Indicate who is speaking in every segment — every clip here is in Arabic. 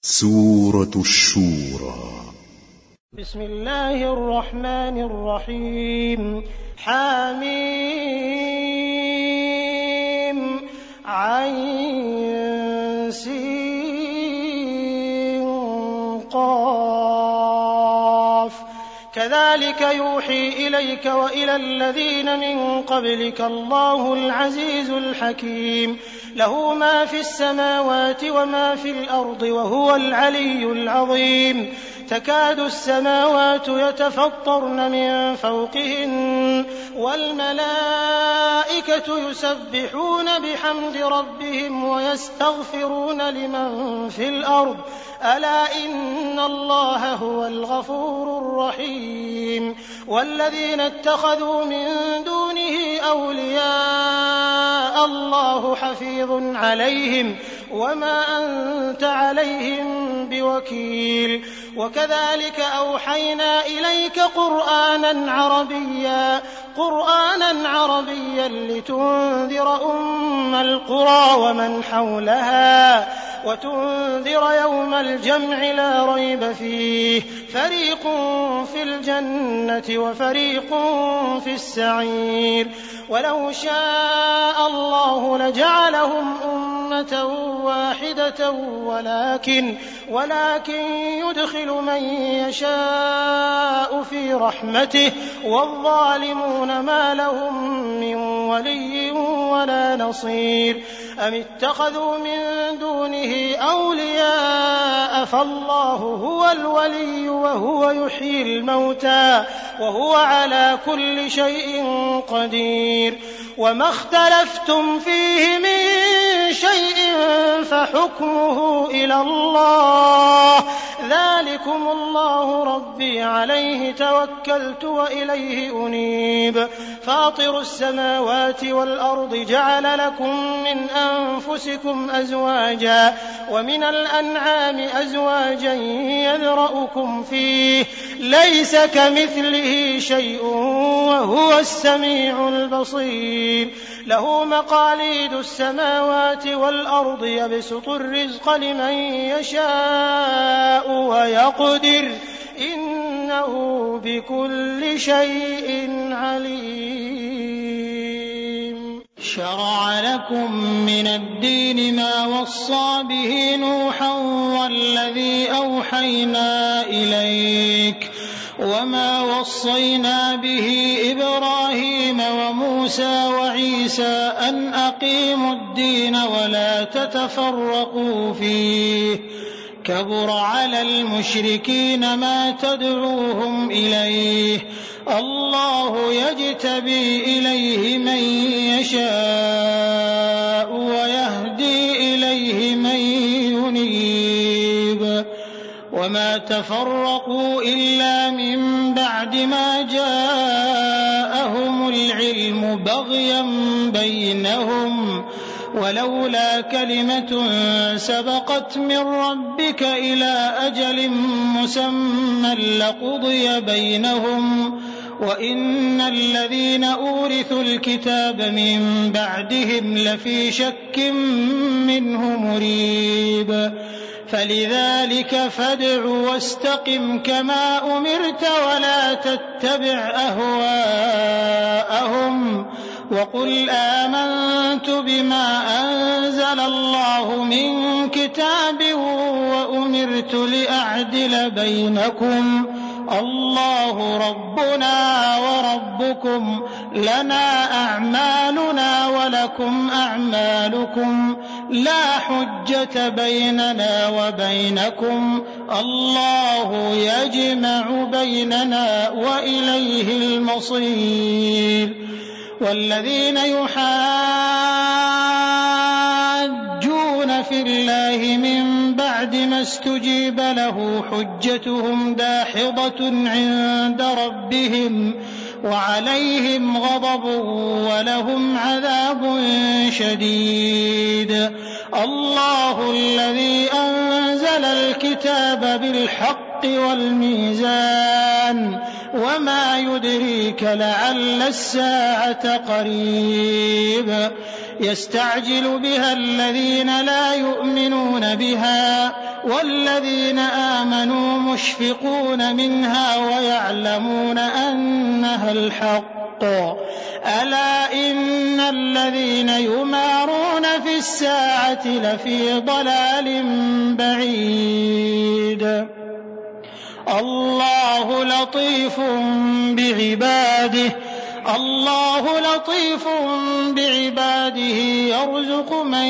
Speaker 1: سورة الشورى.
Speaker 2: بسم الله الرحمن الرحيم. حميم عين سين قاف. كذلك يوحي إليك وإلى الذين من قبلك الله العزيز الحكيم. له ما في السماوات وما في الأرض وهو العلي العظيم. تكاد السماوات يتفطرن من فوقهن والملائكة يسبحون بحمد ربهم ويستغفرون لمن في الأرض ألا إن الله هو الغفور الرحيم. والذين اتخذوا من دونه أولياء الله حفيظ عليهم وما أنت عليهم بوكيل. وكذلك أوحينا إليك قرآنا عربيا لتنذر أم القرى ومن حولها وتنذر يوم الجمع لا ريب فيه فريق في الجنة وفريق في السعير. ولو شاء الله لجعلهم أمة واحدة ولكن يدخل من يشاء في رحمته والظالمون ما لهم من ولي ولا نصير. أم اتخذوا من دونه أولياء فالله هو الولي وهو يحيي الموتى وهو على كل شيء قدير. وما اختلفتم فيه من شيء فحكمه إلى الله ذلكم الله ربي عليه توكلت وإليه أنيب. فاطر السماوات والأرض جعل لكم من أنفسكم أزواجا ومن الأنعام أزواجا يذرأكم فيه ليس كمثله شيء وهو السميع البصير. له مقاليد السماوات والأرض يبسط الرزق لمن يشاء ويقدر إنه بكل شيء عليم.
Speaker 3: شرع لكم من الدين ما وصى به نوحا والذي أوحينا إليك وما وصينا به إبراهيم وموسى وعيسى أن أقيموا الدين ولا تتفرقوا فيه كبر على المشركين ما تدعوهم إليه الله يجتبي إليه من يشاء ويهدي إليه من ينيب. وما تفرقوا إلا من بعد ما جاءهم العلم بغيا بينهم ولولا كلمة سبقت من ربك إلى أجل مسمى لقضي بينهم وإن الذين أورثوا الكتاب من بعدهم لفي شك منه مريب. فلذلك فادع واستقم كما أمرت ولا تتبع أهواءهم وقل آمنت بما أنزل الله من كتاب وأمرت لأعدل بينكم الله ربنا وربكم لنا أعمالنا ولكم أعمالكم لا حجة بيننا وبينكم الله يجمع بيننا وإليه المصير. والذين يحاجون في الله من بعد ما استجيب له حجتهم داحضة عند ربهم وعليهم غضب ولهم عذاب شديد. الله الذي أنزل الكتاب بالحق والميزان وما يدريك لعل الساعة قريب. يستعجل بها الذين لا يؤمنون بها والذين آمنوا مشفقون منها ويعلمون أنها الحق ألا إن الذين يمارون في الساعة لفي ضلال بعيد الله لطيف بعباده يرزق من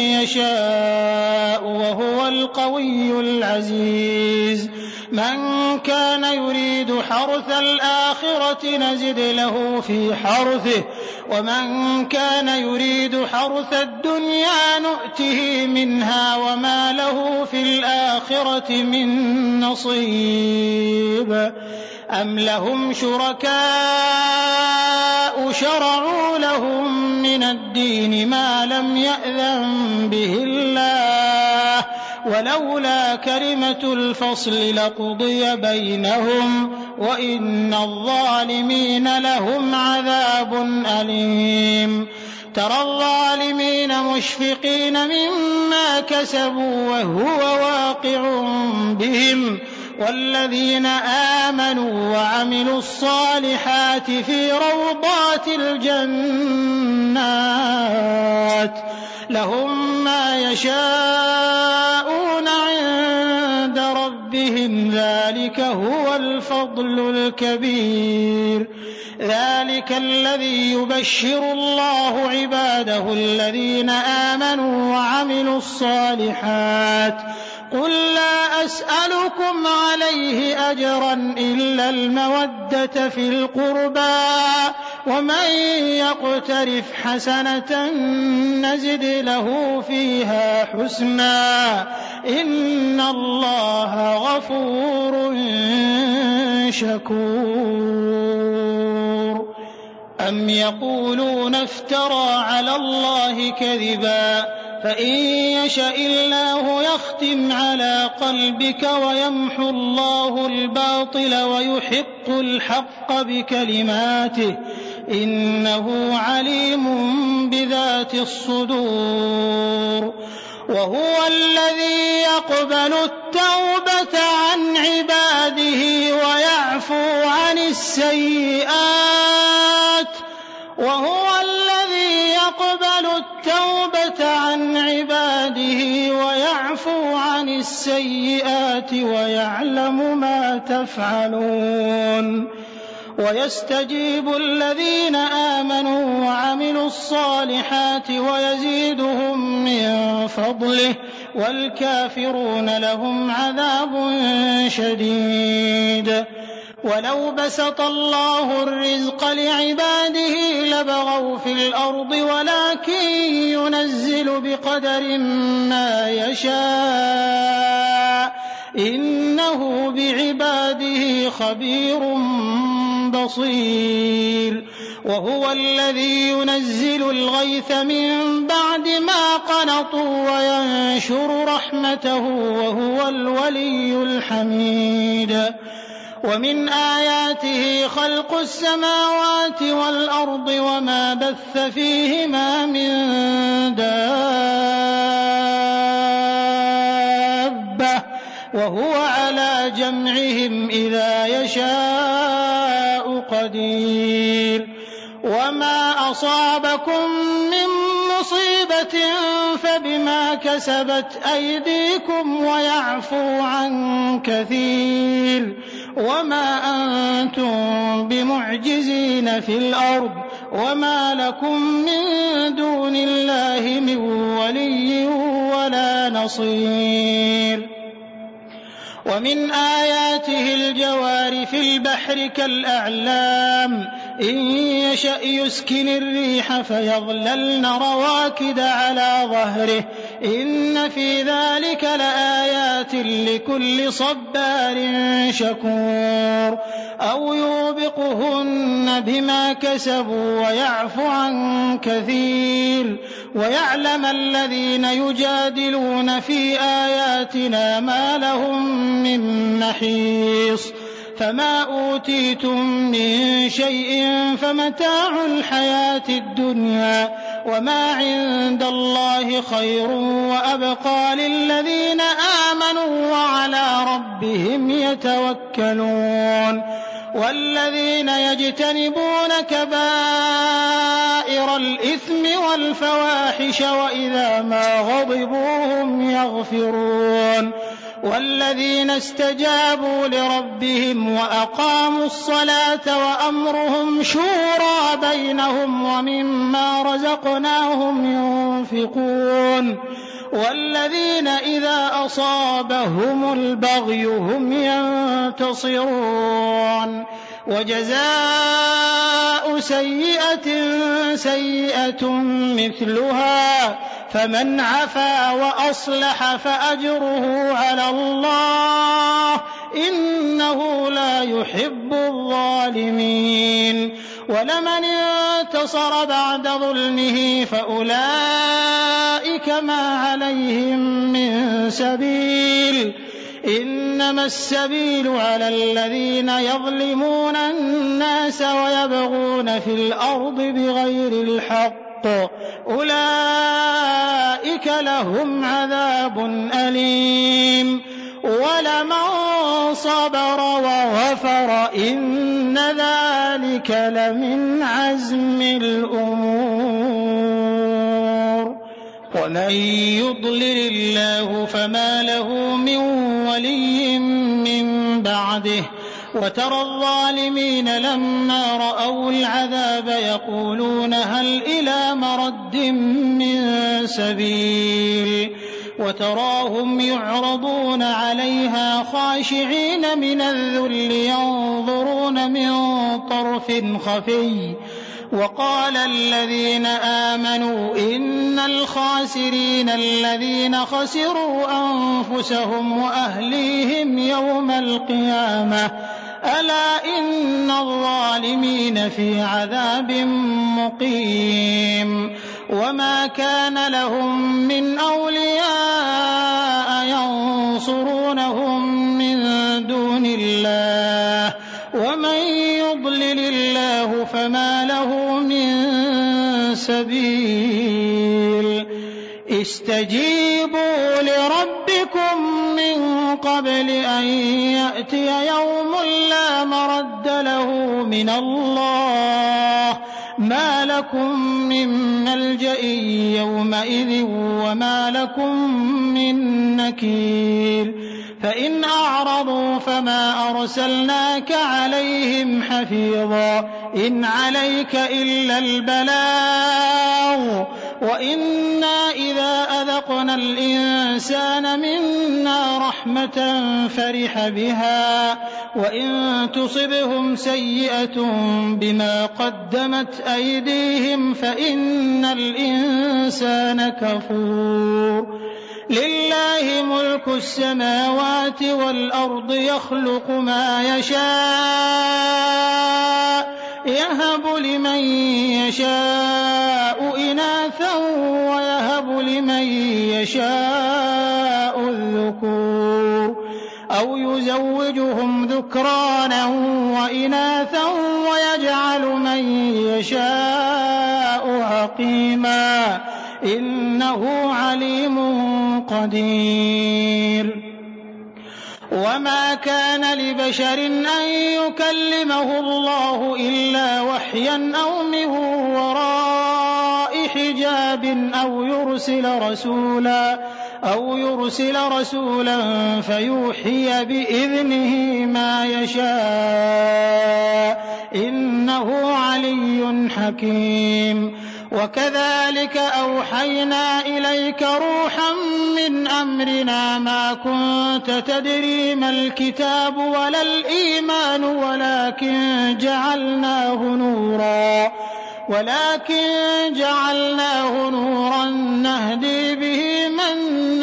Speaker 3: يشاء وهو القوي العزيز من كان يريد حرث الآخرة نزد له في حرثه ومن كان يريد حرث الدنيا نؤته منها وما له في الآخرة من نصيب أم لهم شركاء شرعوا لهم من الدين ما لم يأذن به الله ولولا كلمة الفصل لقضي بينهم وإن الظالمين لهم عذاب أليم ترى الظالمين مشفقين مما كسبوا وهو واقع بهم والذين آمنوا وعملوا الصالحات في روضات الجنات لهم ما يشاءون عند ربهم ذلك هو الفضل الكبير ذلك الذي يبشر الله عباده الذين آمنوا وعملوا الصالحات قل لا أسألكم عليه أجرا إلا المودة في القربى ومن يقترف حسنة نزد له فيها حسنا إن الله غفور شكور أم يقولون افترى على الله كذبا فإن يشأ الله يختم على قلبك ويمحو الله الباطل ويحق الحق بكلماته إنه عليم بذات الصدور وهو الذي يقبل التوبة عن عباده ويعفو عن السيئات ويعلم ما تفعلون ويستجيب الذين آمنوا وعملوا الصالحات ويزيدهم من فضله والكافرون لهم عذاب شديد ولو بسط الله الرزق لعباده لبغوا في الأرض ولكن ينزل بقدر ما يشاء إنه بعباده خبير بصير وهو الذي ينزل الغيث من بعد ما قنطوا وينشر رحمته وهو الولي الحميد ومن آياته خلق السماوات والأرض وما بث فيهما من دابة وهو على جمعهم إذا يشاء قدير وما أصابكم من مصيبة فبما كسبت أيديكم ويعفو عن كثير وما أنتم بمعجزين في الأرض وما لكم من دون الله من ولي ولا نصير ومن آياته الجوار في البحر كالأعلام إن يشأ يسكن الريح فيظللن رواكد على ظهره إن في ذلك لآيات لكل صبار شكور أو يوبقهن بما كسبوا ويعفو عن كثير ويعلم الذين يجادلون في آياتنا ما لهم من محيص فما أوتيتم من شيء فمتاع الحياة الدنيا وما عند الله خير وأبقى للذين آمنوا وعلى ربهم يتوكلون والذين يجتنبون كبائر الإثم والفواحش وإذا ما غضبوا هم يغفرون والذين استجابوا لربهم وأقاموا الصلاة وأمرهم شورى بينهم ومما رزقناهم ينفقون والذين إذا أصابهم البغي هم ينتصرون وجزاء سيئة سيئة مثلها فمن عفا وأصلح فأجره على الله إنه لا يحب الظالمين ولمن انتصر بعد ظلمه فأولئك ما عليهم من سبيل إنما السبيل على الذين يظلمون الناس ويبغون في الأرض بغير الحق أولئك لهم عذاب أليم ولمن صبر وغفر إن ذلك لمن عزم الأمور ومن يضلل الله فما له من ولي من بعده وترى الظالمين لما رأوا العذاب يقولون هل إلى مرد من سبيل وتراهم يعرضون عليها خاشعين من الذل ينظرون من طرف خفي وقال الذين آمنوا إن الخاسرين الذين خسروا أنفسهم وأهليهم يوم القيامة ألا إن الظالمين في عذاب مقيم وما كان لهم من أولياء ينصرونهم من دون الله ومن يضلل الله فما له من سبيل استجيبوا لربكم من قبل أن يأتي يوم لا مرد له من الله ما لكم من ملجأ يومئذ وما لكم من نكير فإن أعرضوا فما أرسلناك عليهم حفيظا إن عليك إلا البلاغ وإنا إذا أذقنا الإنسان منا رحمة فرح بها وإن تصبهم سيئة بما قدمت أيديهم فإن الإنسان كفور لله ملك السماوات والأرض يخلق ما يشاء يهب لمن يشاء إناثا ويهب لمن يشاء الذكور أو يزوجهم ذكرانا وإناثا ويجعل من يشاء عقيما إنه عليم قدير وما كان لبشر أن يكلمه الله إلا وحيا أو من وراء حجاب أو يرسل رسولا فيوحي بإذنه ما يشاء إنه علي حكيم وكذلك أوحينا إليك روحا من أمرنا ما كنت تدري ما الكتاب ولا الإيمان ولكن جعلناه نورا نهدي به من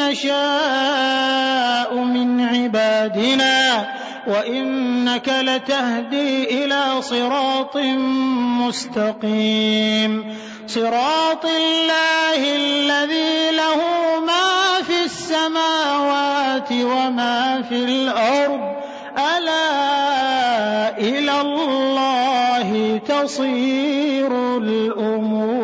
Speaker 3: نشاء من عبادنا وإنك لتهدي إلى صراط مستقيم صراط الله الذي له ما في السماوات وما في الأرض ألا إلى الله تصير الأمور